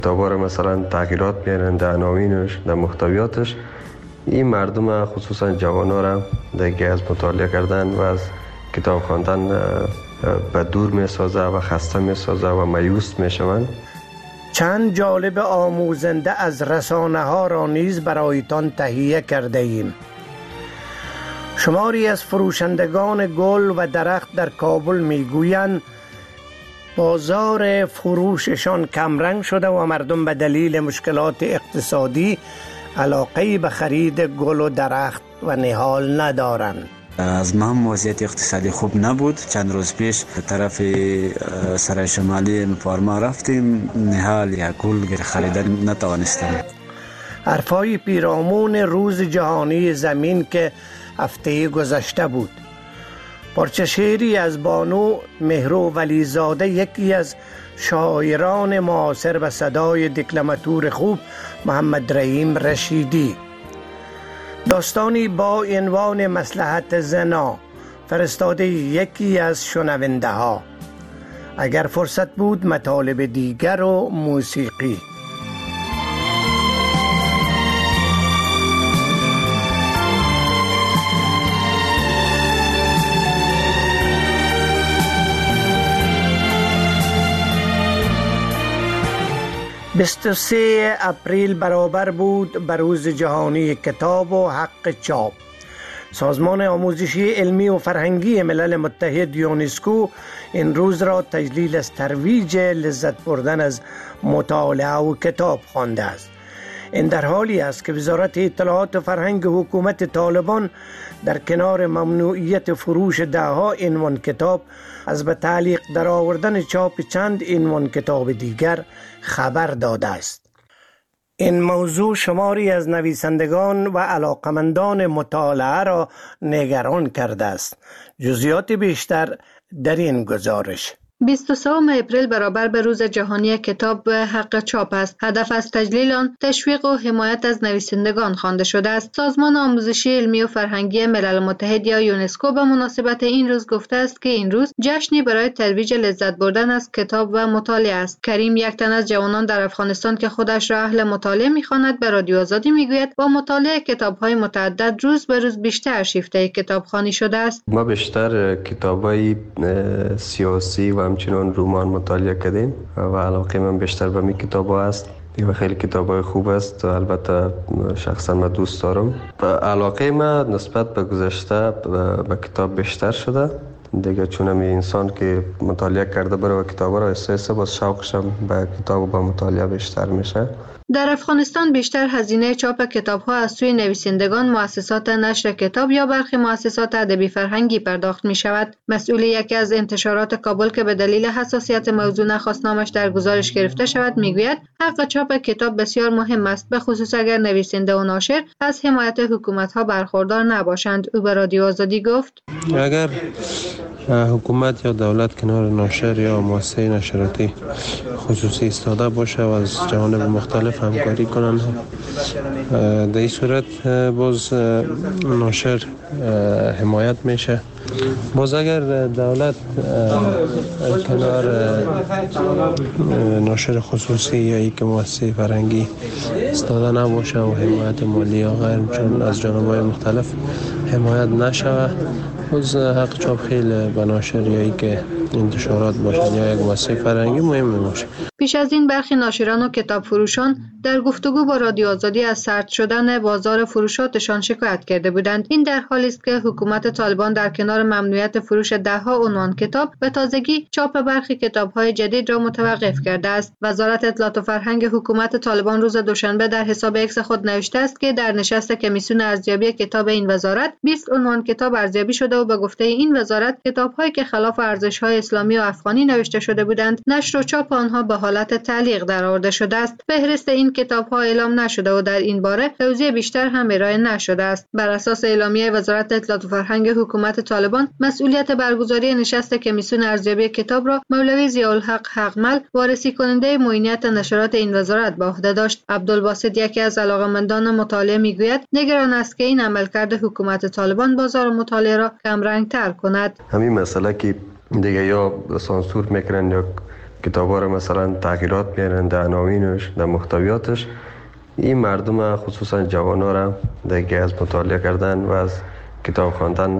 دوباره مثلا تغییرات میارن در عناوینش، در محتویاتش. این مردم خصوصا جوانان را دیگه از مطالعه کردن و از کتاب خواندن به دور میسازه و خسته میسازه و مایوس میشوند. چند جالب آموزنده از رسانه ها را نیز برایتان تهیه کرده ایم. شماری از فروشندگان گل و درخت در کابل میگویند بازار فروششان کمرنگ شده و مردم به دلیل مشکلات اقتصادی علاقه به خرید گل و درخت و نهال ندارند. از ما هم وضعیت اقتصادی خوب نبود. چند روز پیش طرف سرای شمالی پارما رفتیم، نهال یا گل خریدن نتوانستم. حرفای پیرامون روز جهانی زمین که هفته گذشته بود. پارچه شعری از بانو مهرو ولیزاده، یکی از شاعران معاصر و صدای دکلماتور خوب محمد رحیم رشیدی. داستانی با عنوان مصلحت زنا، فرستاده یکی از شنونده ها. اگر فرصت بود مطالب دیگر و موسیقی. (23 اپریل برابر بود به روز جهانی کتاب و حق چاپ. سازمان آموزشی علمی و فرهنگی ملل متحد یونسکو این روز را تجلیل از ترویج لذت بردن از مطالعه و کتاب خوانده است. این در حالی است که وزارت اطلاعات و فرهنگ حکومت طالبان در کنار ممنوعیت فروش دهها عنوان کتاب از به تعلیق در آوردن چاپ چند عنوان کتاب دیگر خبر داده است. این موضوع شماری از نویسندگان و علاقمندان مطالعه را نگران کرده است. جزئیات بیشتر در این گزارش. 23 اپریل برابر به روز جهانی کتاب و حق چاپ است. هدف از تجلیل آن تشویق و حمایت از نویسندگان خوانده شده است. سازمان آموزشی علمی و فرهنگی ملل متحد یا یونسکو به مناسبت این روز گفته است که این روز جشنی برای ترویج لذت بردن از کتاب و مطالعه است. کریم، یک تن از جوانان در افغانستان که خودش را اهل مطالعه می‌خواند، به رادیو آزادی میگوید با مطالعه کتاب‌های متعدد روز به روز بیشتر شیفته کتابخوانی شده است. ما بیشتر کتاب‌های سیاسی و همچنان رمان مطالعه کردیم و علاقه من بیشتر به می کتاب‌ها است. و خیلی کتاب‌های خوب است و البته شخصا من دوست دارم. علاقه من نسبت به گذشته به کتاب بیشتر شده دیگه، چون همی انسان که مطالعه کرده برای کتاب را احساس باز شوقشم به کتاب و به مطالعه بیشتر میشه. در افغانستان بیشتر هزینه چاپ کتاب‌ها از سوی نویسندگان، مؤسسات نشر کتاب یا برخی مؤسسات ادبی فرهنگی پرداخت می‌شود. مسئول یکی از انتشارات کابل که به دلیل حساسیت موضوع نخواست نامش در گزارش گرفته شود میگوید حق چاپ کتاب بسیار مهم است، به خصوص اگر نویسنده و ناشر از حمایت حکومت‌ها برخوردار نباشند. او به رادیو آزادی گفت اگر حکومت یا دولت کنار ناشر یا مؤسسه نشراتی خصوصی ایستاده باشه و از جوانب مختلف همکاری کنند، در این صورت باز ناشر حمایت میشه. باز اگر دولت کنار ناشر خصوصی یا یک مؤسسه فرهنگی ایستاده نباشه و حمایت مالی یا غیر چون از جانب‌های مختلف حمایت نشوه، باز حق چاپ خیلی به ناشر یا یک انتشارات باشن یا یک مؤسسه فرهنگی مهم میشه. پیش از این برخی ناشران و کتاب فروشان در گفتگو با رادیو آزادی از سرد شدن بازار فروشاتشان شکایت کرده بودند. این در حالی است که حکومت طالبان در کنار ممنوعیت فروش دهها عنوان کتاب به تازگی چاپ برخی کتاب‌های جدید را متوقف کرده است. وزارت اطلاعات و فرهنگ حکومت طالبان روز دوشنبه در حساب اکس خود نوشته است که در نشست کمیسیون ارزیابی کتاب این وزارت 20 عنوان کتاب ارزیابی شده و به گفته این وزارت کتاب‌هایی که خلاف ارزش‌های اسلامی و افغانی نوشته شده بودند نشر و چاپ آنها به حالت تعلیق درآورده شده است. فهرست این کتاب‌ها اعلام نشده و در این باره توضیح بیشتر هم ارائه نشده است. بر اساس اعلامیه وزارت اطلاعات و فرهنگ حکومت طالبان مسئولیت برگزاری نشست کمیسیون ارزیابی کتاب را مولوی ضیاءالحق حقمل، وارسی کننده معینیت نشرات این وزارت به عهده داشت. عبدالباسط، یکی از علاقه‌مندان مطالعه، میگوید نگران است که این عملکرد حکومت طالبان بازار مطالعه را کمرنگ‌تر کند. همین مسئله که دیگه یا سانسور میکنن یا کتاب‌ها را مثلا تغییرات میارن در عناوینش، در محتویاتش. این مردم خصوصا جوان‌ها را دیگه از مطالعه کردن و از کتاب خواندن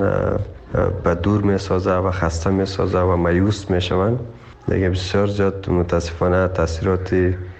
به دور میسازه و خسته میسازه و مایوس میشوند. دیگه بسیار زیاد متاسفانه تاثیرات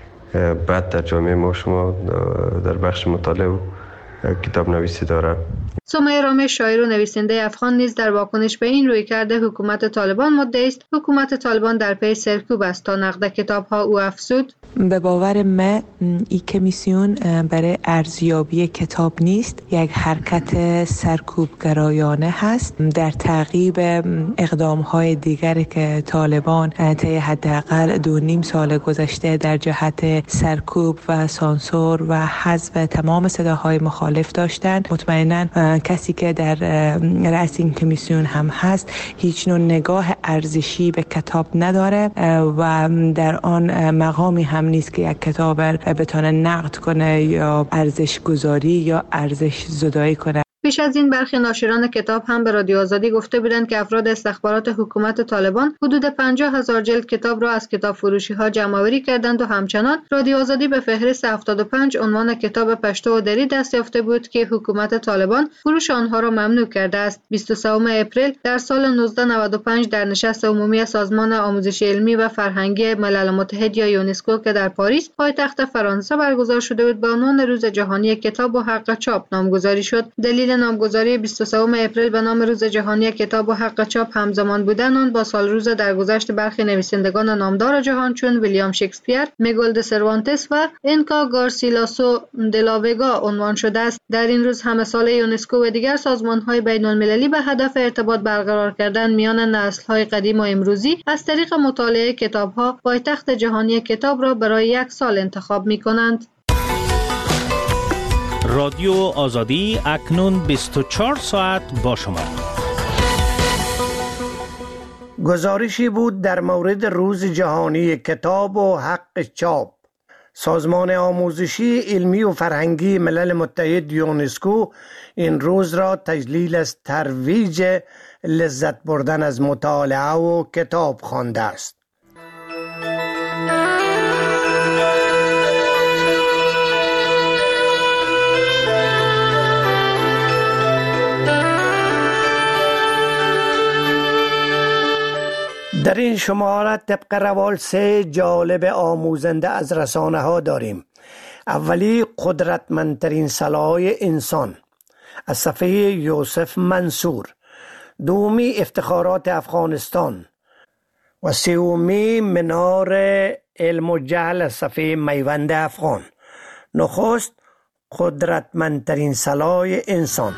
بد در جامعه ما شما در بخش مطالعه و کتاب نویسی داره. سمیه رامش، شاعر و نویسنده افغان، نیز در واکنش به این رویکرد حکومت طالبان مدعی است حکومت طالبان در پی سرکوب است تا نقد کتاب‌ها. او افزود: به باور من این کمیسیون برای ارزیابی کتاب نیست، یک حرکت سرکوبگرایانه هست در تعقیب اقدام‌های دیگری که طالبان طی حداقل 2.5 سال گذشته در جهت سرکوب و سانسور و حذف تمام صداهای مخالف داشتند. مطمئناً کسی که در رأس این کمیسیون هم هست هیچ نوع نگاه ارزشی به کتاب نداره و در آن مقامی هم نیست که یک کتاب بتونه نقد کنه یا ارزش گذاری یا ارزش زدایی کنه. پیش از این برخی ناشران کتاب هم به رادیو آزادی گفته بودند که افراد استخبارات حکومت طالبان حدود 50,000 جلد کتاب را از کتاب فروشی ها جمع‌آوری کردند و همچنان رادیو آزادی به فهرست 75 عنوان کتاب پشتو و دری دست یافته بود که حکومت طالبان فروش آنها را ممنوع کرده است. 23 اپریل در سال 1995 در نشست عمومی سازمان آموزشی علمی و فرهنگی ملل متحد یا یونسکو که در پاریس پایتخت فرانسه برگزار شده بود به عنوان روز جهانی کتاب و حق چاپ نامگذاری شد. دلیل نامگذاری 23 اپریل به نام روز جهانی کتاب و حق چاپ همزمان بودن آن با سالروز درگذشت برخی نویسندگان نامدار جهان چون ویلیام شکسپیر، میگل د سروانتس و انکا گارسیلاسو دلاوگا عنوان شده است. در این روز همه ساله یونسکو و دیگر سازمان‌های بین‌المللی به هدف ارتباط برقرار کردن میان نسل‌های قدیم و امروزی از طریق مطالعه کتاب‌ها پایتخت جهانی کتاب را برای 1 سال انتخاب می‌کنند. رادیو آزادی اکنون 24 ساعت با شما. گزارشی بود در مورد روز جهانی کتاب و حق چاپ. سازمان آموزشی علمی و فرهنگی ملل متحد یونسکو این روز را تجلیل از ترویج لذت بردن از مطالعه و کتاب خوانده است. در این شماره طبق روال 3 جالب آموزنده از رسانه ها داریم. اولی قدرتمندترین سلاح انسان از صفحه یوسف منصور، دومی افتخارات افغانستان و سومی منار علم و جهل از صفحه میوند افغان. نخست قدرتمندترین سلاح انسان.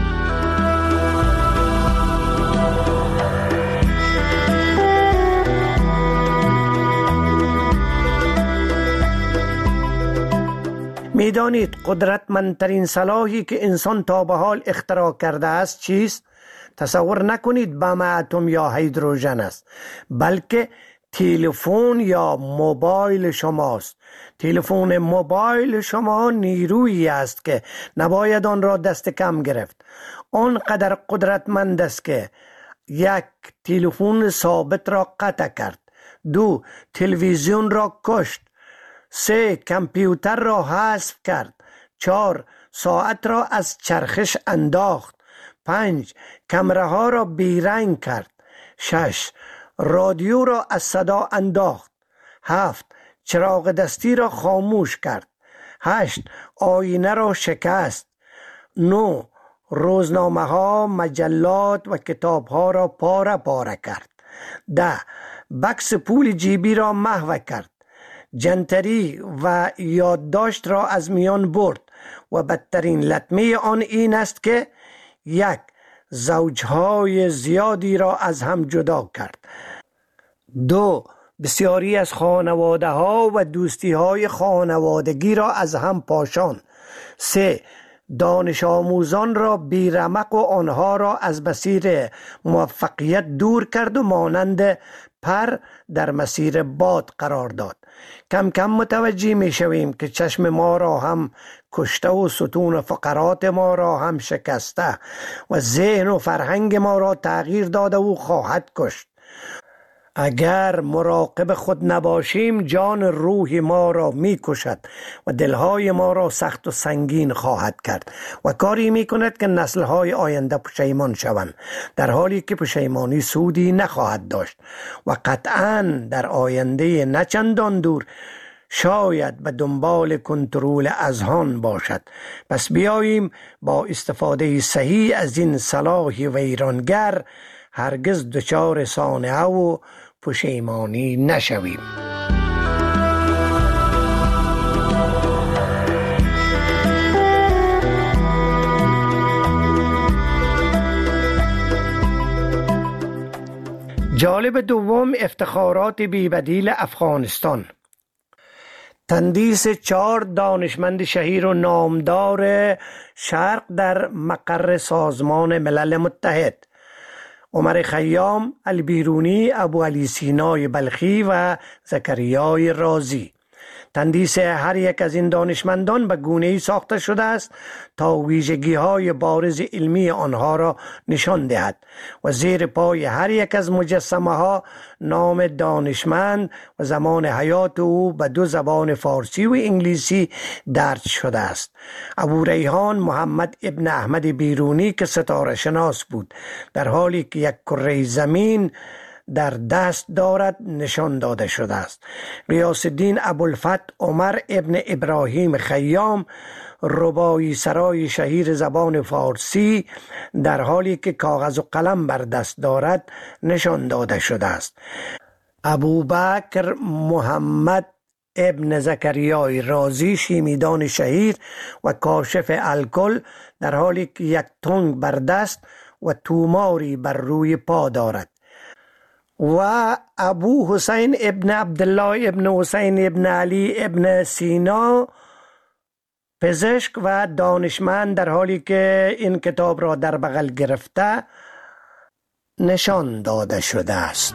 میدانید قدرتمندترین سلاحی که انسان تا به حال اختراع کرده است چیست؟ تصور نکنید بم اتم یا هیدروژن است، بلکه تلفن یا موبایل شماست. تلفن موبایل شما نیرویی است که نباید آن را دست کم گرفت. آنقدر قدرتمند است که 1. تلفن ثابت را قطع کرد، 2. تلویزیون را کشت، 3. کامپیوتر را حذف کرد، 4. ساعت را از چرخش انداخت، 5. کامره ها را بیرنگ کرد، 6. رادیو را از صدا انداخت، 7. چراغ دستی را خاموش کرد، 8. آینه را شکست، 9. روزنامه ها، مجلات و کتاب ها را پاره پاره کرد، 10. بکس پول جیبی را محو کرد، جنتری و یادداشت را از میان برد و بدترین لطمه آن این است که 1. زوجهای زیادی را از هم جدا کرد، 2. بسیاری از خانواده ها و دوستی های خانوادگی را از هم پاشاند، 3. دانش آموزان را بیرمق و آنها را از مسیر موفقیت دور کرد و مانند پر در مسیر باد قرار داد. کم کم متوجه می شویم که چشم ما را هم کشته و ستون فقرات ما را هم شکسته و ذهن و فرهنگ ما را تغییر داده و خواهد کشت. اگر مراقب خود نباشیم جان روح ما را می کشد و دلهای ما را سخت و سنگین خواهد کرد و کاری می کند که نسلهای آینده پشیمان شوند، در حالی که پشیمانی سودی نخواهد داشت و قطعاً در آینده نچندان دور شاید به دنبال کنترل اذهان باشد. پس بیاییم با استفاده صحیح از این سلاح ویرانگر هرگز دچار صانعه و پشیمانی نشویم. جالب دوم، افتخارات بی‌بدیل افغانستان. تندیس 4 دانشمند شهیر و نامدار شرق در مقر سازمان ملل متحد: عمر خیام، البیرونی، ابو علی سینای بلخی و زکریای رازی. تندیس هر یک از این دانشمندان به گونه‌ای ساخته شده است تا ویژگی‌های بارز علمی آنها را نشان دهد و زیر پای هر یک از مجسمه‌ها نام دانشمند و زمان حیات او به 2 زبان فارسی و انگلیسی درج شده است. ابو ریحان محمد ابن احمد بیرونی که ستاره شناس بود، در حالی که یک کره زمین در دست دارد نشان داده شده است. غیاث الدین ابوالفتح عمر ابن ابراهیم خیام، رباعی سرای شهیر زبان فارسی، در حالی که کاغذ و قلم بر دست دارد نشان داده شده است. ابوبکر محمد ابن زکریای رازی، شیمیدان شهیر و کاشف الکل، در حالی که یک تنگ بر دست و توماری بر روی پا دارد. و ابو حسین ابن عبدالله ابن حسین ابن علی ابن سینا، پزشک و دانشمند، در حالی که این کتاب را در بغل گرفته نشان داده شده است.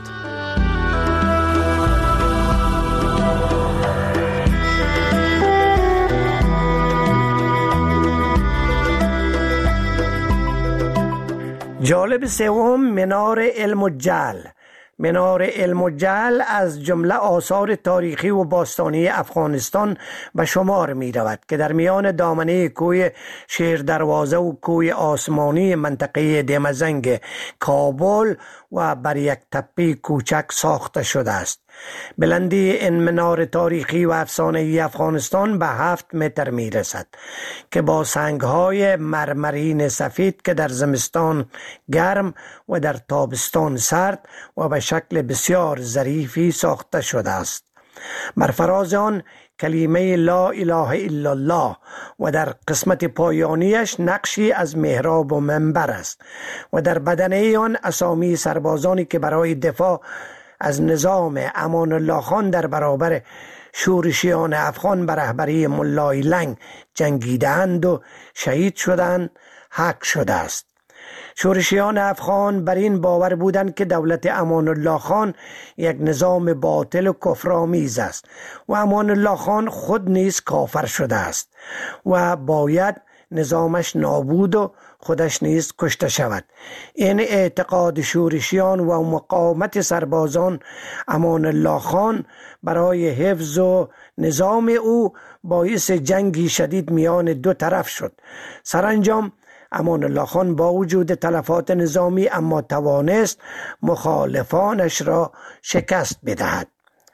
جالب سوم، منار علم و جهل. منار علم و جهل از جمله آثار تاریخی و باستانی افغانستان به شمار می رود که در میان دامنه کوه شیر دروازه و کوه آسمانی منطقه دمزنگ کابل و بر یک تپه کوچک ساخته شده است. بلندی این منار تاریخی و افسانه‌ای افغانستان به 7 متر می رسد که با سنگ‌های مرمرین سفید که در زمستان گرم و در تابستان سرد و به شکل بسیار ظریفی ساخته شده است. بر فراز آن کلمه لا اله الا الله و در قسمت پایانیش نقشی از محراب و منبر است و در بدنه آن اسامی سربازانی که برای دفاع از نظام امان الله خان در برابر شورشیان افغان به رهبری ملای لنگ جنگیدند و شهید شدند حک شده است. شورشیان افغان بر این باور بودند که دولت امان الله خان یک نظام باطل و کفرآمیز است و امان الله خان خود نیز کافر شده است و باید نظامش نابود و خودش نیز کشته شود. این اعتقاد شورشیان و مقاومت سربازان امان الله خان برای حفظ و نظام او باعث جنگی شدید میان 2 طرف شد. سرانجام امان الله خان با وجود تلفات نظامی اما توانست مخالفانش را شکست بدهد.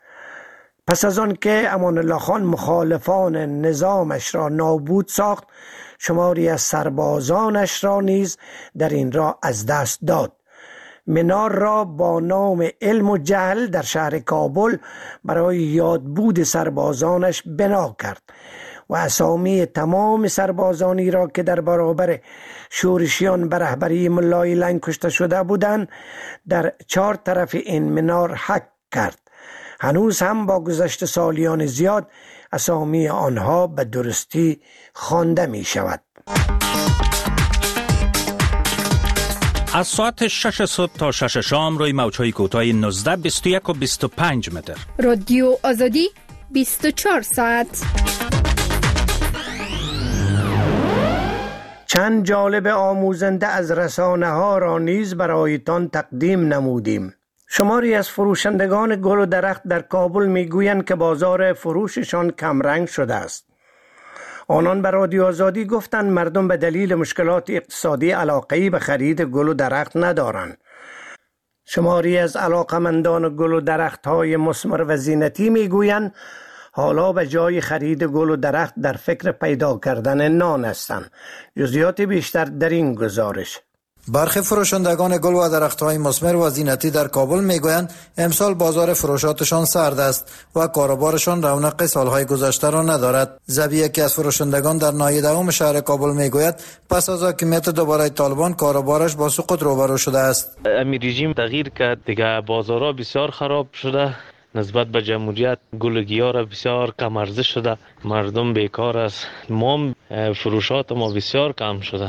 پس از آن که امان الله خان مخالفان نظامش را نابود ساخت، شماری از سربازانش را نیز در این راه از دست داد. منار را با نام علم و جهل در شهر کابل برای یادبود سربازانش بنا کرد و اسامی تمام سربازانی را که در برابر شورشیان به رهبری ملای لنگ کشته شده بودند در 4 طرف این منار حک کرد. هنوز هم با گذشت سالیان زیاد اسامی آنها به درستی خوانده می شود. از ساعت 6 صبح تا 6 شام روی موج‌های کوتاه 19، 21 و 25 متر. رادیو آزادی 24 ساعت. چند جالب آموزنده از رسانه ها را نیز برایتان تقدیم نمودیم. شماری از فروشندگان گل و درخت در کابل میگویند که بازار فروششان کمرنگ شده است. آنان به رادیو آزادی گفتند مردم به دلیل مشکلات اقتصادی علاقه‌ای به خرید گل و درخت ندارند. شماری از علاقمندان گل و درخت‌های مثمر و زینتی میگویند حالا به جای خرید گل و درخت در فکر پیدا کردن نان هستند. جزئیات بیشتر در این گزارش. برخی فروشندگان گل و درخت‌های مثمر و زینتی در کابل میگویند امسال بازار فروشاتشان سرد است و کاروبارشان رونق سالهای گذشته را ندارد. زبی یکی از فروشندگان در ناحیه دوم شهر کابل میگوید پس از حاکمیت دوباره طالبان کاروبارش با سقوط روبرو شده است. امی رژیم تغییر کرد دیگه، بازارها بسیار خراب شده، نسبت به جمهوریت گلگیا را بسیار کم ارزش شده، مردم بیکار است، ما فروشات ما بسیار کم شده،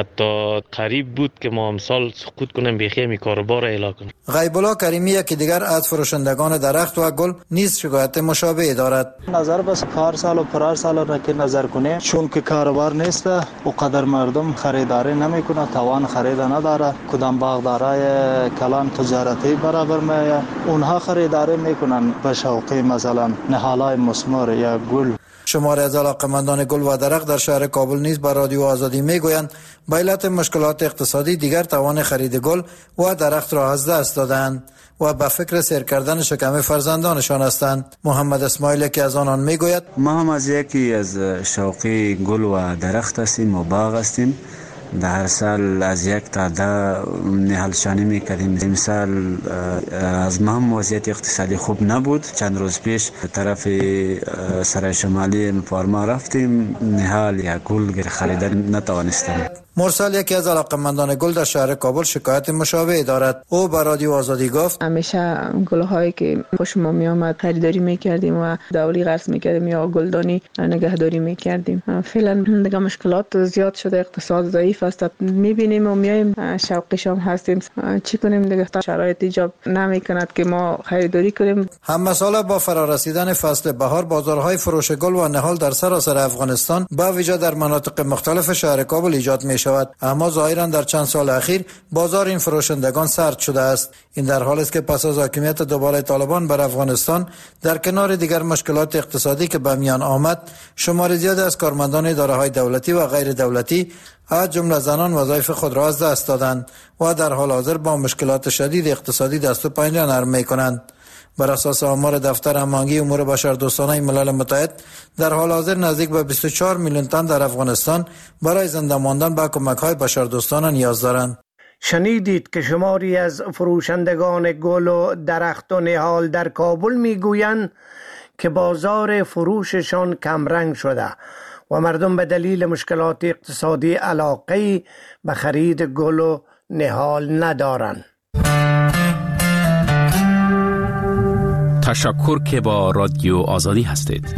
حتی قریب بود که ما امسال سقوط کنیم بیخی می کاروبار اعلام کنیم. غیب الله کریمی یکی دیگر از فروشندگان درخت و گل نیز شکایت مشابه دارد. نظر بس پارسال و پرارسال را که نظر کنه، چون که کاروبار نیست و قدر مردم خریداری نمیکنه، توان خرید نداره، کدام باغدارای کلان تجارتی برابر میه اونها خریداری میکنن به شوقی مثلا نهالای مثمر یا گل. شماری از علاقمندان گل و درخت در شهر کابل نیز به رادیو آزادی میگویند به علت مشکلات اقتصادی دیگر توان خرید گل و درخت را از دست دادند و به فکر سیر کردن شکم فرزندانشان هستند. محمد اسماعیل که از آنان میگوید ما هم از یکی از شوقی گل و درخت هستیم و باغ هستیم. در سال از 1 تا 10 نهالشانی میکردیم. امسال از ما هم وضعیت اقتصادی خوب نبود. چند روز پیش طرف سرای شمالی پارما رفتیم، نهال یا گل خریدن نتوانستیم. مرسل یکی از علاقمندان گل در شهر کابل شکایت مشابه دارد. او به رادیو آزادی گفت همیشه گل‌هایی که خوش ما می آمد خریداری میکردیم و دولی قرض میکردیم یا گلدانی نگهداری میکردیم. فعلا دیگه مشکلات زیاد شده، اقتصاد ضعیف است، میبینیم و میایم شوقیشان هستیم، چی کنیم دیگه شرایط ایجاب نمیکند که ما خریداری کنیم. هم مساله با فرارسیدن فصل بهار بازارهای فروش گل و نهال در سراسر افغانستان با ویژه در مناطق مختلف شهر کابل ایجاد می شود، اما ظاهرا در چند سال اخیر بازار این فروشندگان سرد شده است. این در حالی است که پس از حاکمیت دوباره طالبان بر افغانستان در کنار دیگر مشکلات اقتصادی که به میان آمد، شمار زیادی از کارمندان اداره‌های دولتی و غیر دولتی از جمله زنان وظایف خود را از دست دادند و در حال حاضر با مشکلات شدید اقتصادی دست و پنجه نرم می‌کنند. بر اساس آمار دفتر هماهنگی امور بشردوستانه ملل متحد در حال حاضر نزدیک به 24 میلیون تن در افغانستان برای زنده ماندن به کمک‌های بشردوستانه نیاز دارند. شنیدید که شماری از فروشندگان گل و درخت و نهال در کابل میگویند که بازار فروششان کمرنگ شده و مردم به دلیل مشکلات اقتصادی علاقه‌ای به خرید گل و نهال ندارند. تشکر که با رادیو آزادی هستید.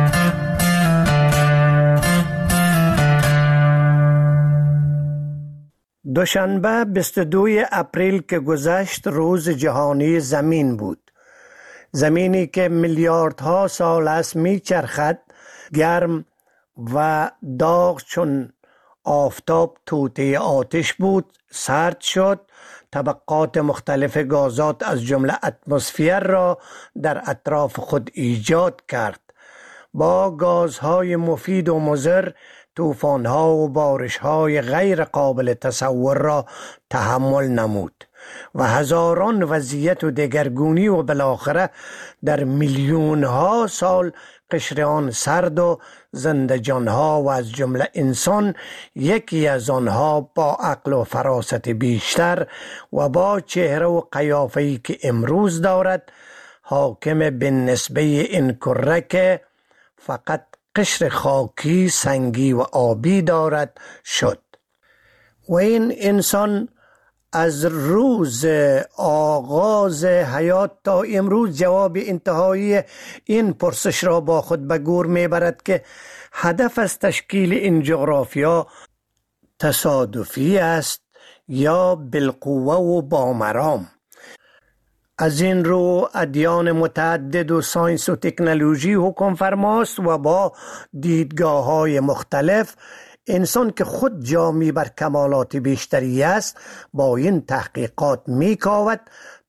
دوشنبه 22 اپریل که گذشت روز جهانی زمین بود. زمینی که میلیاردها سال است میچرخد، گرم و داغ چون آفتاب توطئه آتش بود، سرد شد، طبقات مختلف گازات از جمله اتمسفر را در اطراف خود ایجاد کرد. با گازهای مفید و مضر طوفان‌ها و بارش‌های غیر قابل تصور را تحمل نمود و هزاران وضعیت و دگرگونی و بالاخره در میلیون‌ها سال قشر آن سرد و زنده جانها و از جمله انسان، یکی از آنها با عقل و فراست بیشتر و با چهره و قیافه‌ای که امروز دارد، حاکم به نسبه این کره که فقط قشر خاکی، سنگی و آبی دارد شد. و این انسان از روز آغاز حیات تا امروز جواب انتهایی این پرسش را با خود به گور میبرد که هدف از تشکیل این جغرافیا تصادفی است یا بالقوه و با مرام. از این رو ادیان متعدد و ساینس و تکنولوژی حکم فرماست و با دیدگاه‌های مختلف انسان که خود جامی بر کمالات بیشتری است با این تحقیقات میکاود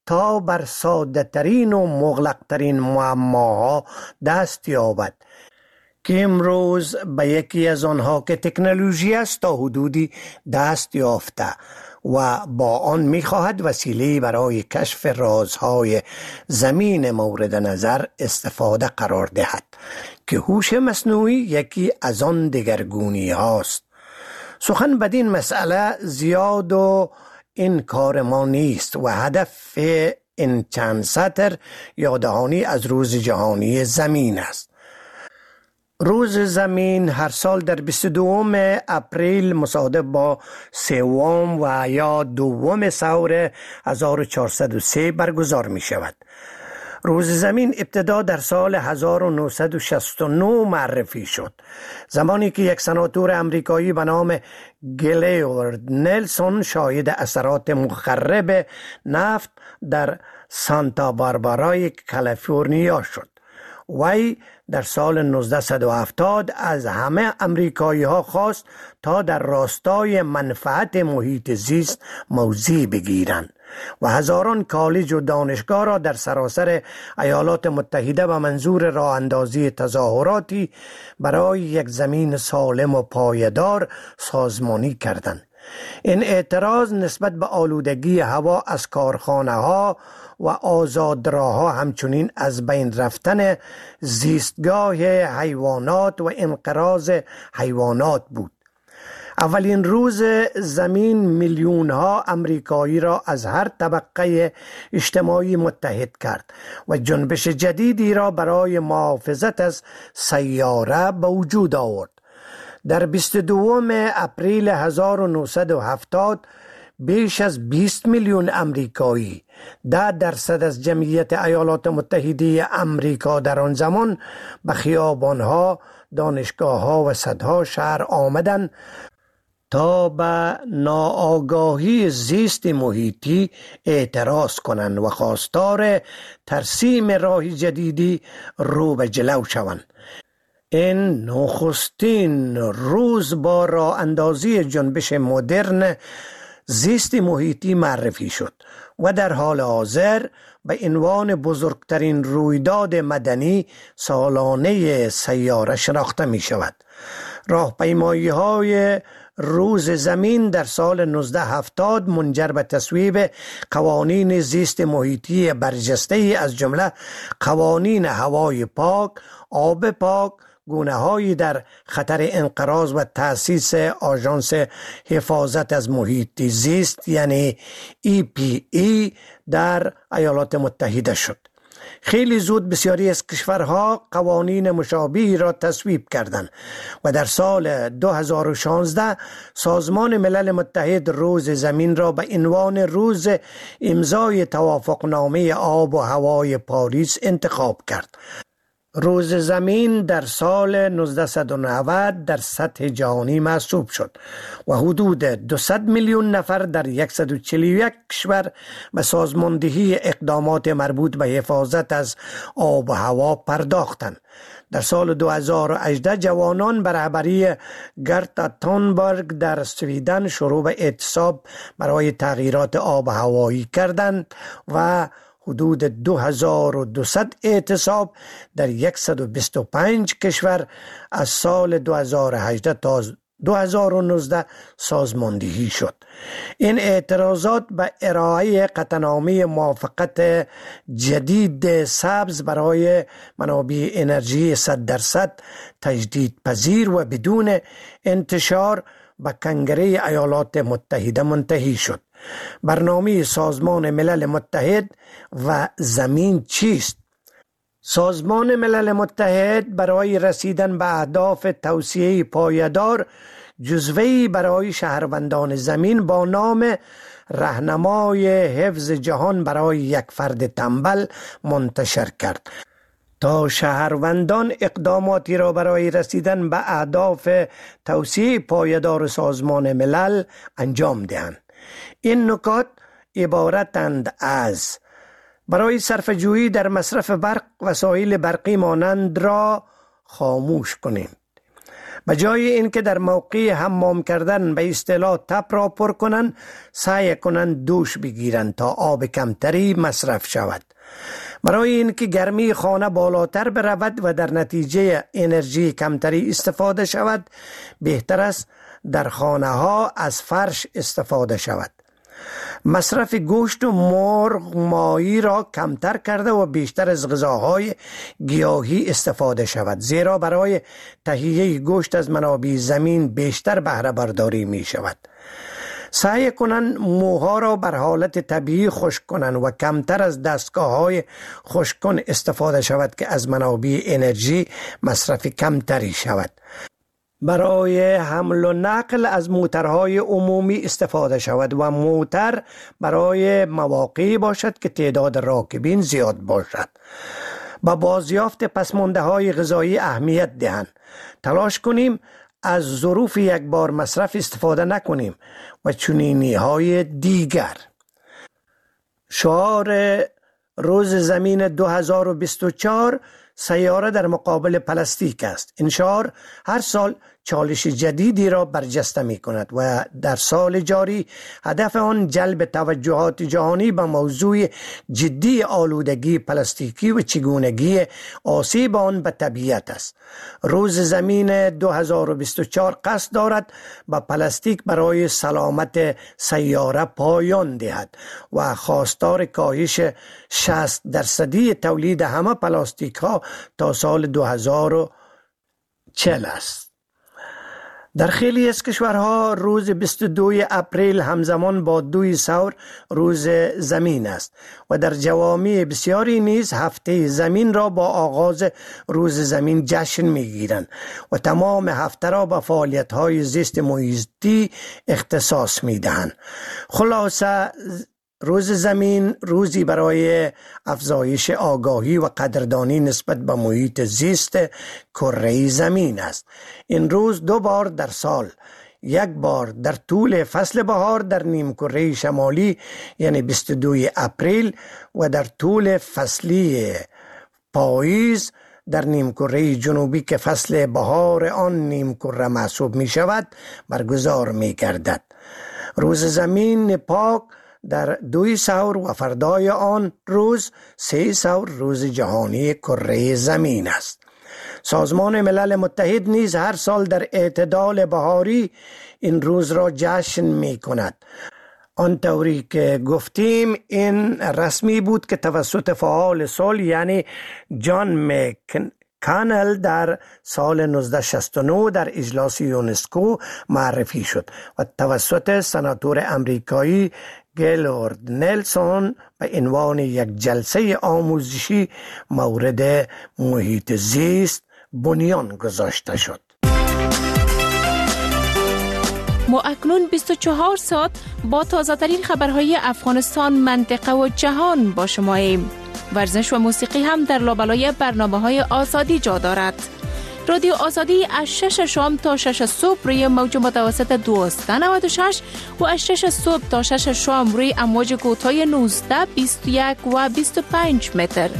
تا بر ساده ترین و مغلق ترین معماها دست یابد که امروز به یکی از آنها که تکنولوژی است تا حدودی دست یافته و با آن می‌خواهد وسیله برای کشف رازهای زمین مورد نظر استفاده قرار دهد که هوش مصنوعی یکی از آن دگرگونی هاست. سخن بدین مسئله زیاد و این کار ما نیست و هدف این چند سطر یاددهانی از روز جهانی زمین است. روز زمین هر سال در 22 اپریل مصادف با 3 و یا 2 سور 1403 برگزار می شود. روز زمین ابتدا در سال 1969 معرفی شد، زمانی که یک سناتور امریکایی به نام گلیورد نلسون شاهد اثرات مخرب نفت در سانتا باربارای کالیفرنیا شد. وی در سال 1970 از همه امریکایی ها خواست تا در راستای منفعت محیط زیست موضع بگیرند و هزاران کالج و دانشگاه را در سراسر ایالات متحده به منظور راه اندازی تظاهراتی برای یک زمین سالم و پایدار سازمانی کردند. این اعتراض نسبت به آلودگی هوا از کارخانه ها و آزادراها، همچنین از بین رفتن زیستگاه حیوانات و انقراض حیوانات بود. اولین روز زمین میلیون ها امریکایی را از هر طبقه اجتماعی متحد کرد و جنبش جدیدی را برای محافظت از سیاره به وجود آورد. در 22 اپریل 1970 بیش از 20 میلیون امریکایی، 10% از جمعیت ایالات متحده امریکا در آن زمان، به خیابانها، دانشگاه‌ها و صدها شهر آمدند تا به ناآگاهی زیست محیطی اعتراض کنند و خواستار ترسیم راه جدیدی رو به جلو شوند. این نخستین روز با راه اندازی جنبش مدرن زیست محیطی معرفی شد و در حال حاضر به عنوان بزرگترین رویداد مدنی سالانه سیاره شناخته می شود. راهپیمایی های روز زمین در سال 1970 منجر به تصویب قوانین زیست محیطی برجسته از جمله قوانین هوای پاک، آب پاک، گونه‌هایی در خطر انقراض و تأسیس آژانس حفاظت از محیط زیست یعنی EPA در ایالات متحده شد. خیلی زود بسیاری از کشورها قوانین مشابهی را تصویب کردند و در سال 2016 سازمان ملل متحد روز زمین را به عنوان روز امضای توافقنامه آب و هوای پاریس انتخاب کرد. روز زمین در سال 1990 در سطح جهانی محسوب شد و حدود 200 میلیون نفر در 141 کشور به سازماندهی اقدامات مربوط به حفاظت از آب و هوا پرداختند. در سال 2018 جوانان به رهبری گرتا تونبرگ در سویدن شروع به اعتصاب برای تغییرات آب و هوایی کردند و حدود 2200 اعتصاب در 125 کشور از سال 2018 تا 2019 سازماندهی شد. این اعتراضات به ارائه قطعنامه موافقت جدید سبز برای منابع انرژی 100% تجدید پذیر و بدون انتشار به کنگره ایالات متحده منتهی شد. برنامه سازمان ملل متحد و زمین چیست؟ سازمان ملل متحد برای رسیدن به اهداف توسعه پایدار جزوه‌ای برای شهروندان زمین با نام راهنمای حفظ جهان برای یک فرد تنبل منتشر کرد تا شهروندان اقداماتی را برای رسیدن به اهداف توسعه پایدار سازمان ملل انجام دهند. این نکات عبارتند از: برای صرفه‌جویی در مصرف برق وسایل برقی مانند را خاموش کنیم. به جای اینکه در موقع حمام کردن به اصطلاح تپ را پر کنند، سعی کنند دوش بگیرند تا آب کمتری مصرف شود. برای اینکه گرمی خانه بالاتر برود و در نتیجه انرژی کمتری استفاده شود، بهتر است در خانه ها از فرش استفاده شود. مصرف گوشت و مرغ ماهی را کمتر کرده و بیشتر از غذاهای گیاهی استفاده شود، زیرا برای تهیه گوشت از منابع زمین بیشتر بهره برداری می شود. سعی کنند موها را بر حالت طبیعی خشک کنند و کمتر از دستگاه‌های خشک‌کن استفاده شود که از منابع انرژی مصرف کمتری شود. برای حمل و نقل از موترهای عمومی استفاده شود و موتر برای مواقعی باشد که تعداد راکبین زیاد باشد. با بازیافت پسمانده‌های غذایی اهمیت دهند. تلاش کنیم از ظروف یک بار مصرف استفاده نکنیم و چنینی‌های دیگر. شعار روز زمین 2024 سیاره در مقابل پلاستیک است. این شعار هر سال چالش جدیدی را برجسته می کند و در سال جاری هدف آن جلب توجهات جهانی به موضوع جدی آلودگی پلاستیکی و چگونگی آسیب آن به طبیعت است. روز زمین 2024 قصد دارد به پلاستیک برای سلامت سیاره پایان دهد و خواستار کاهش 60% تولید همه پلاستیک ها تا سال 2040 است. در خیلی از کشورها روز 22 اپریل همزمان با 2 ثور روز زمین است و در جوامع بسیاری نیز هفته زمین را با آغاز روز زمین جشن می‌گیرند و تمام هفته را به فعالیت‌های زیست محیطی اختصاص می‌دهند. خلاصه روز زمین روزی برای افزایش آگاهی و قدردانی نسبت به محیط زیست کره زمین است. این روز 2 بار در سال، یک بار در طول فصل بهار در نیمکره شمالی یعنی 22 اپریل و در طول فصلی پاییز در نیمکره جنوبی که فصل بهار آن نیمکره محسوب می شود برگزار می گردد. روز زمین پاک در 2 ثور و فردای آن روز 3 ثور روز جهانی کره زمین است. سازمان ملل متحد نیز هر سال در اعتدال بهاری این روز را جشن می کند. آنطوری که گفتیم این رسمی بود که توسط فعال صلح یعنی جان مک‌کانل در سال 1969 در اجلاس یونسکو معرفی شد و توسط سناتور امریکایی گیلورد نلسون به عنوان یک جلسه آموزشی مورد محیط زیست بنیان گذاشته شد. ما اکنون 24 ساعت با تازه‌ترین خبرهای افغانستان، منطقه و جهان با شماییم. ورزش و موسیقی هم در لابلای برنامه‌های آزادی جا دارد. رادیو آزادی از 6 شام تا 6 صبح روی موج متوسط 1296 و از 6 صبح تا 6 شام روی امواج کوتاه 19، 21 و 25 متر.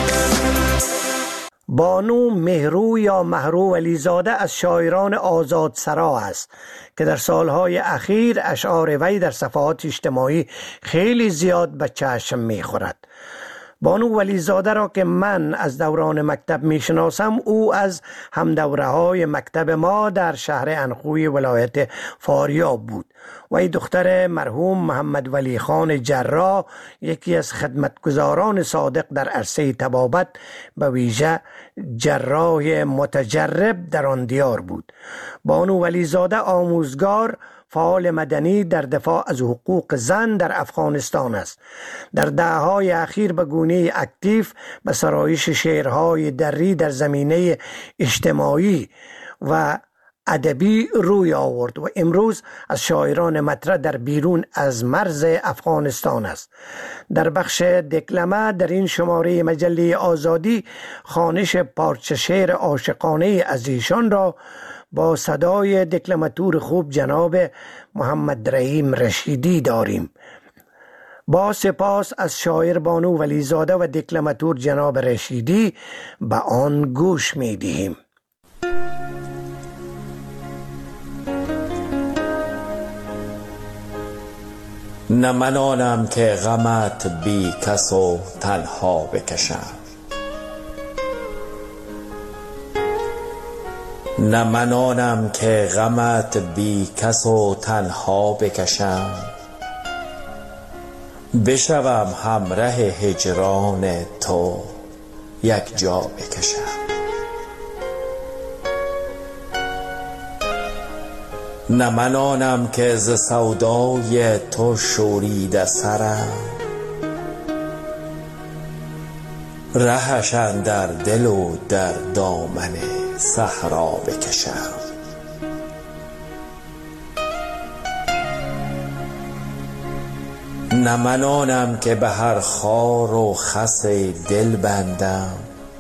بانو مهرو یا مهرو ولیزاده از شاعران آزادسرا است که در سالهای اخیر اشعار وی در صفحات اجتماعی خیلی زیاد به چشم می‌خورد. بانو ولیزاده را که من از دوران مکتب میشناسم، او از همدوره‌های مکتب ما در شهر انخوی ولایت فاریاب بود. وی دختر مرحوم محمد ولی خان جراح، یکی از خدمتگزاران صادق در عرصه طبابت، به ویژه جراح متجرب در آن دیار بود. بانو ولیزاده آموزگار، فعال مدنی در دفاع از حقوق زن در افغانستان است. در دهه‌های اخیر به گونه اکتیو به سرایش شعرهای دری در زمینه اجتماعی و ادبی روی آورد و امروز از شاعران مطرح در بیرون از مرز افغانستان است. در بخش دکلمه در این شماره مجله آزادی خوانش پارچه شعر عاشقانه از ایشان را با صدای دکلماتور خوب جناب محمد رحیم رشیدی داریم. با سپاس از شاعر بانو ولیزاده و دکلماتور جناب رشیدی به آن گوش می دهیم. نه من آنم که غمت بی کس و تنها بکشم، نه من آنم که غمت بی کس و تنها بکشم، بشوم همره هجران تو یک جا بکشم. نه من آنم که ز سودای تو شوریده سرم، رهش اندر دل و در دامن صحرا بکشم. نه من آنم که به هر خار و خس دل بندم،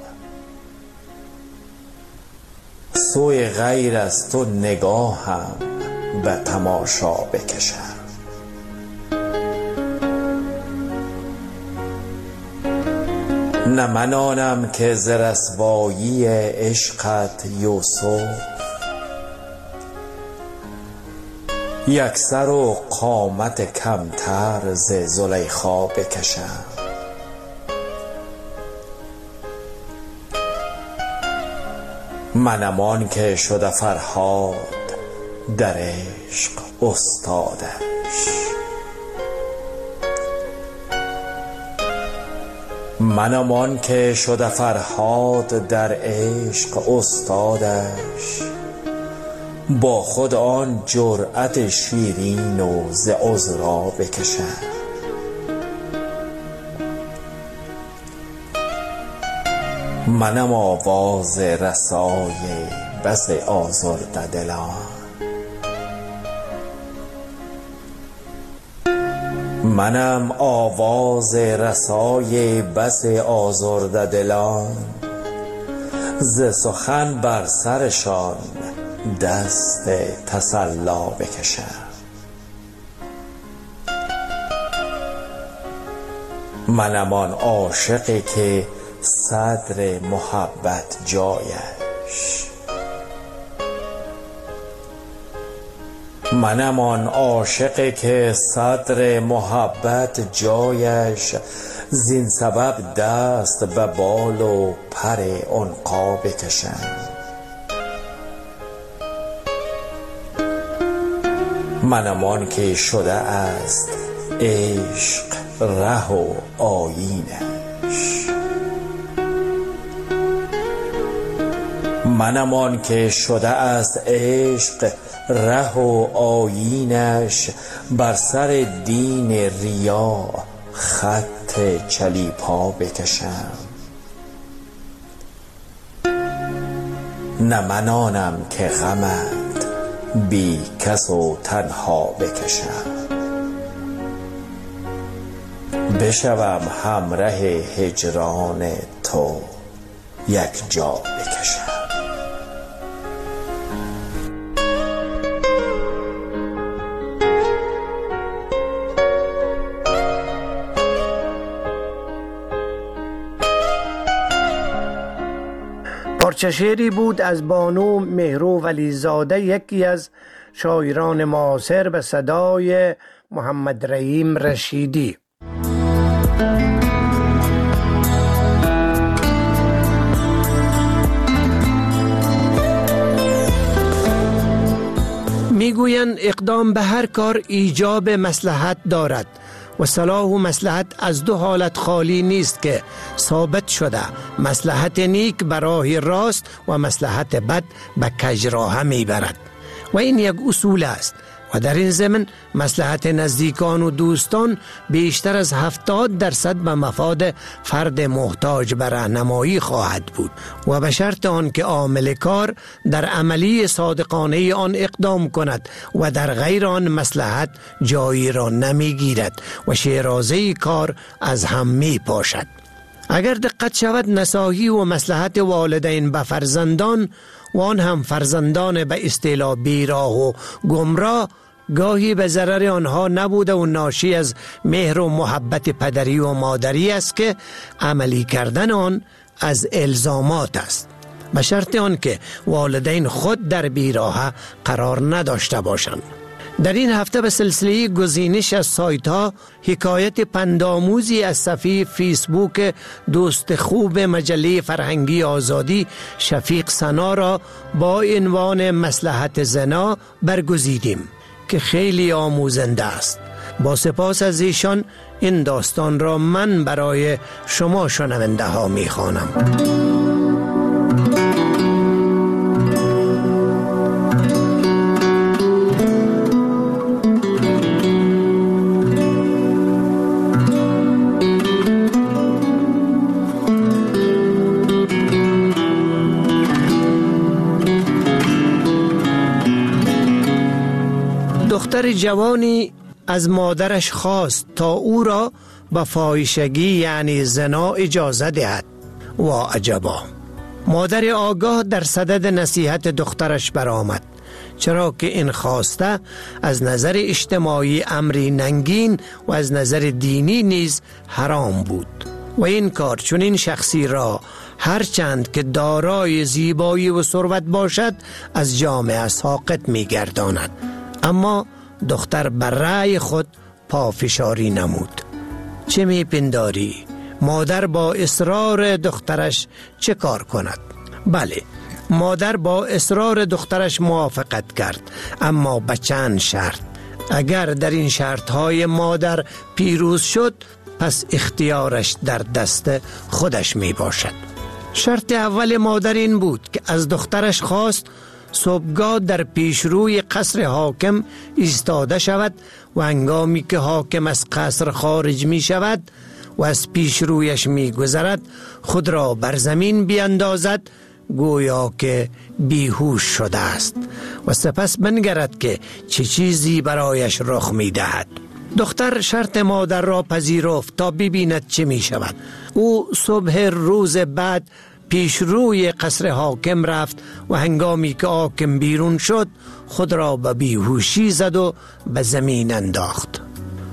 سوی غیر از تو نگاهم به تماشا بکشم. نه من آنم که ز رسوایی عشقت یوسف، یک سر و قامت کمتر ز زلیخا بکشم. منم آن که شده فرهاد در عشق استادش، منم آن که شده فرهاد در عشق استادش، با خود آن جرأت شیرین و ز عذرا بکشم. منم آواز رسای بس آزرده دلان، منم آواز رسای بس آزرده دلان، ز سخن بر سرشان دست تسلا بکشم. منم آن عاشقی که صدر محبت جایش، منم آن عاشقی که صدر محبت جایش، زین سبب دست به بال و پر عنقا بکشم. منم آن که شده است عشق ره و آیینش، منم آن که شده است عشق ره و آیینش، بر سر دین ریا خط چلیپا بکشم. نه من آنم که غمت بی کس و تنها بکشم، بشوم همره هجران تو یک جا بکشم. پارچه شعری بود از بانو مهرو ولیزاده، یکی از شاعران معاصر، به صدای محمد رحیم رشیدی. میگویند اقدام به هر کار ایجاب مصلحت دارد و صلاح و مصلحت از دو حالت خالی نیست که ثابت شده: مصلحت نیک به راه راست و مصلحت بد به کج راه میبرد و این یک اصول است و در این زمن مصلحت نزدیکان و دوستان بیشتر از 70% به مفاد فرد محتاج به راهنمایی خواهد بود و به شرط آن که عامل کار در عملی صادقانه آن اقدام کند و در غیر آن مصلحت جایی را نمی گیرد و شیرازه کار از هم می پاشد. اگر دقت شود، نصاحی و مصلحت والدین به فرزندان و آن هم فرزندان به اصطلاح بیراه و گمراه گاهی به ضرر آنها نبوده و ناشی از مهر و محبت پدری و مادری است که عملی کردن آن از الزامات است، به شرط آن که والدین خود در بیراه قرار نداشته باشند. در این هفته به سلسله گزینش از سایت ها حکایت پندآموزی از صفحه فیسبوک دوست خوب مجله فرهنگی آزادی شفیق سنا را با عنوان مصلحت زنا برگزیدیم که خیلی آموزنده است. با سپاس از ایشان این داستان را من برای شما شنونده ها می خوانم. دختر جوانی از مادرش خواست تا او را به فاحشگی یعنی زنا اجازه دهد. و عجبا، مادر آگاه در صدد نصیحت دخترش برآمد، چرا که این خواسته از نظر اجتماعی امری ننگین و از نظر دینی نیز حرام بود و این کار چون این شخصی را هرچند که دارای زیبایی و ثروت باشد از جامعه ساقط می گرداند. اما دختر بر رأی خود پافشاری نمود. چه می پنداری؟ مادر با اصرار دخترش چه کار کند؟ بله، مادر با اصرار دخترش موافقت کرد، اما به چند شرط. اگر در این شرطهای مادر پیروز شد، پس اختیارش در دست خودش می باشد. شرط اول مادر این بود که از دخترش خواست صبحگاه در پیشروی قصر حاکم ایستاده شود و هنگامی که حاکم از قصر خارج می شود و از پیشرویش می گذرد خود را بر زمین بیندازد گویا که بیهوش شده است و سپس بنگرد که چه چیزی برایش رخ می دهد. دختر شرط مادر را پذیرفت تا ببیند چه می شود. او صبح روز بعد پیش روی قصر حاکم رفت و هنگامی که حاکم بیرون شد خود را به بیهوشی زد و به زمین انداخت.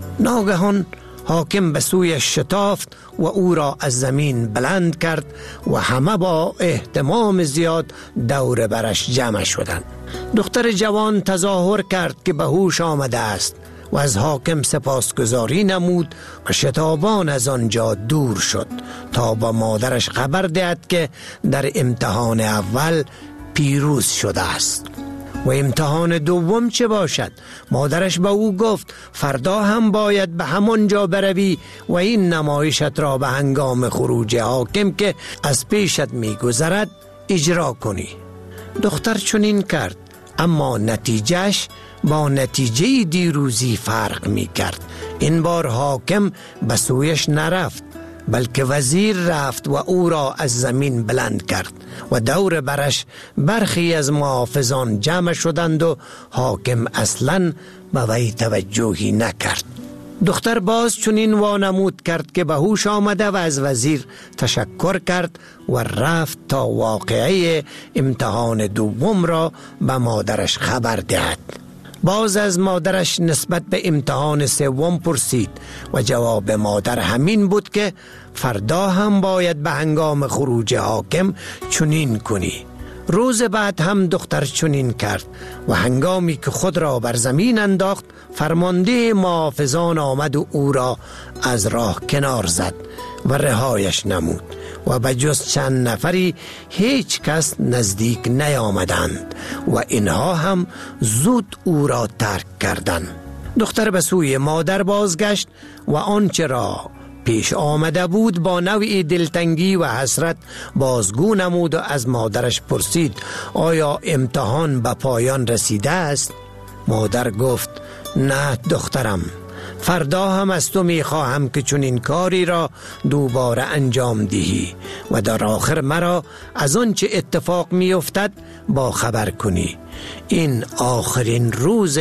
ناگهان حاکم به سویش شتافت و او را از زمین بلند کرد و همه با اهتمام زیاد دور برش جمع شدند. دختر جوان تظاهر کرد که به هوش آمده است و از حاکم سپاسگزاری نمود و شتابان از آنجا دور شد تا با مادرش خبر دهد که در امتحان اول پیروز شده است. و امتحان دوم چه باشد؟ مادرش به او گفت فردا هم باید به همانجا بروی و این نمایشت را به هنگام خروج حاکم که از پیشت می‌گذرد اجرا کنی. دختر چنین کرد، اما نتیجهش با نتیجه دیروزی فرق می کرد. این بار حاکم به سویش نرفت بلکه وزیر رفت و او را از زمین بلند کرد و دور برش برخی از محافظان جمع شدند و حاکم اصلاً به وی توجهی نکرد. دختر باز چنین وانمود کرد که به هوش آمده و از وزیر تشکر کرد و رفت تا واقعه امتحان دوم را به مادرش خبر دهد. باز از مادرش نسبت به امتحان سوم پرسید و جواب مادر همین بود که فردا هم باید به هنگام خروج حاکم چنین کنی. روز بعد هم دختر چنین کرد و هنگامی که خود را بر زمین انداخت فرمانده محافظان آمد و او را از راه کنار زد و رهایش نمود و به جز چند نفری هیچ کس نزدیک نیامدند و اینها هم زود او را ترک کردند. دختر به سوی مادر بازگشت و آنچه را پیش آمده بود با نوعی دلتنگی و حسرت بازگو نمود و از مادرش پرسید آیا امتحان به پایان رسیده است؟ مادر گفت نه دخترم، فردا هم از تو میخواهم که چون این کاری را دوباره انجام دهی و در آخر مرا از آن چه اتفاق میافتد با خبر کنی. این آخرین روز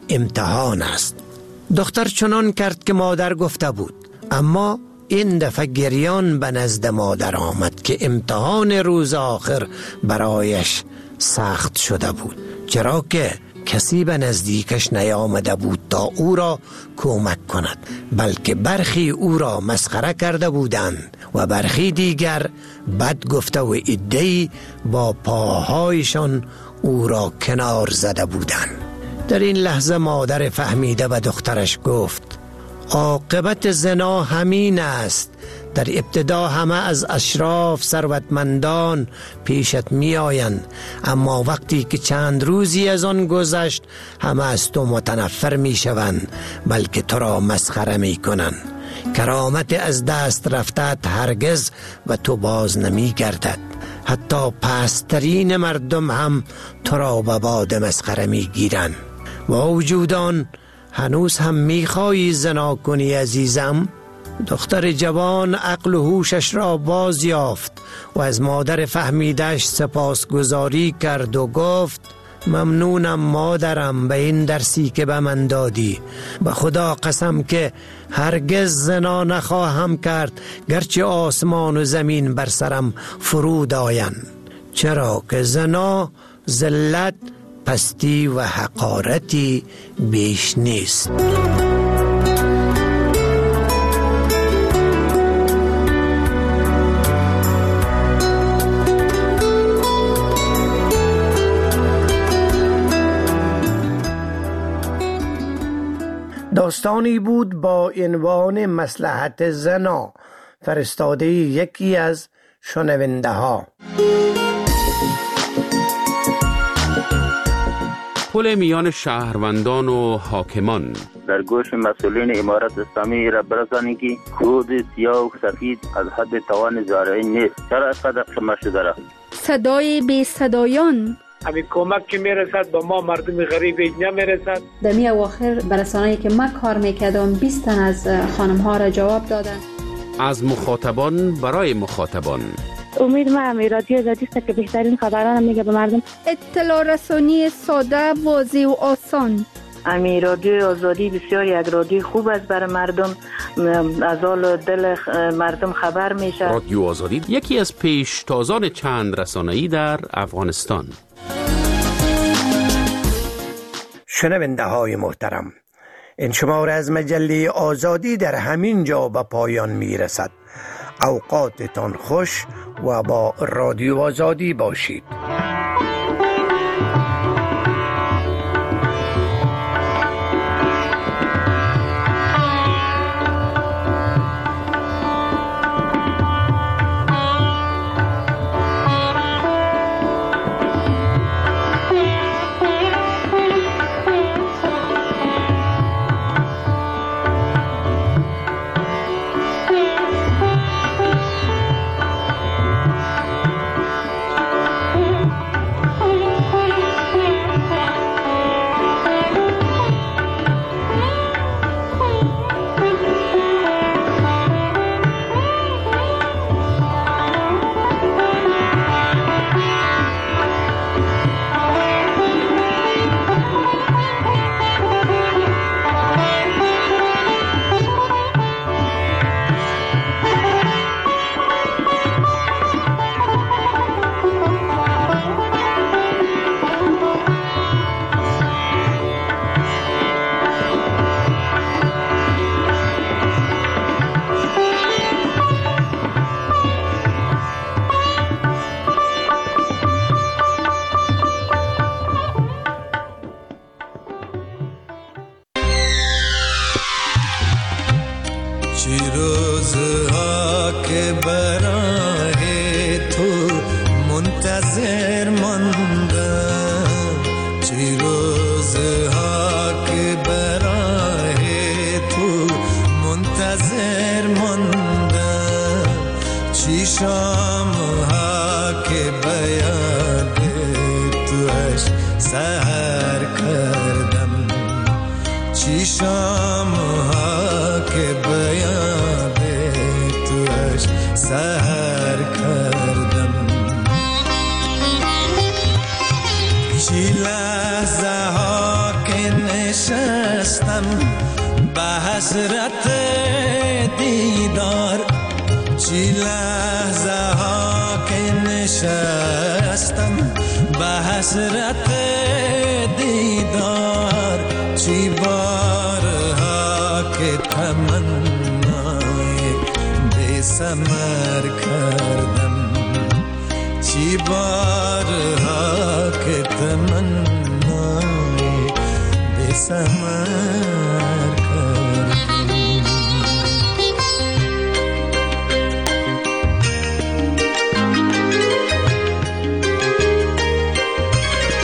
امتحان است. دختر چنان کرد که مادر گفته بود، اما این دفعه گریان به نزد مادر آمد که امتحان روز آخر برایش سخت شده بود، چرا که کسی به نزدیکش نیامده بود تا او را کمک کند، بلکه برخی او را مسخره کرده بودند و برخی دیگر بد گفته و عده‌ای با پاهایشان او را کنار زده بودند. در این لحظه مادر فهمیده و دخترش گفت عاقبت زنا همین است. در ابتدا همه از اشراف ثروتمندان پیشت می آیند، اما وقتی که چند روزی از آن گذشت همه از تو متنفر می شوند، بلکه تو را مسخره می کنند. کرامت از دست رفتت هرگز و تو باز نمی گردد. حتی پسترین مردم هم تو را به باد مسخره می گیرند. با وجود آن هنوز هم می خواهی زنا کنی عزیزم؟ دختر جوان عقل و هوشش را باز یافت و از مادر فهمیدش سپاسگزاری کرد و گفت ممنونم مادرم به این درسی که به من دادی. به خدا قسم که هرگز زنا نخواهم کرد گرچه آسمان و زمین بر سرم فرود آیند، چرا که زنا ذلت، پستی و حقارتی بیش نیست. داستانی بود با عنوان مصلحت زنا، فرستاده یکی از شنونده ها. پل میان شهروندان و حاکمان. در گوش مسئولین امارت اسلامی را برسانید که کود سیاه و سفید از حد توان زارعین نیست. چرا اینقدر شما شده را؟ صدای بی صدایان. همین کمک که میرسد با ما مردم غریب نمیرسد. در می اواخر برسانه‌ای که من کار میکردم 20 تن از خانم ها را جواب دادن. از مخاطبان برای مخاطبان. امید ما رادیو آزادی است که بهترین خبران میگه به مردم. اطلاع رسانی ساده، واضح و آسان. رادیو آزادی بسیار یک رادیو خوب است برای مردم، از حال دل مردم خبر میشه. رادیو آزادی یکی از پیشتازان چند رسانه‌ای در افغانستان. شنونده های محترم، این شماره از مجله آزادی در همین جا به پایان می رسد. اوقاتتان خوش و با رادیو آزادی باشید. سمر کرد.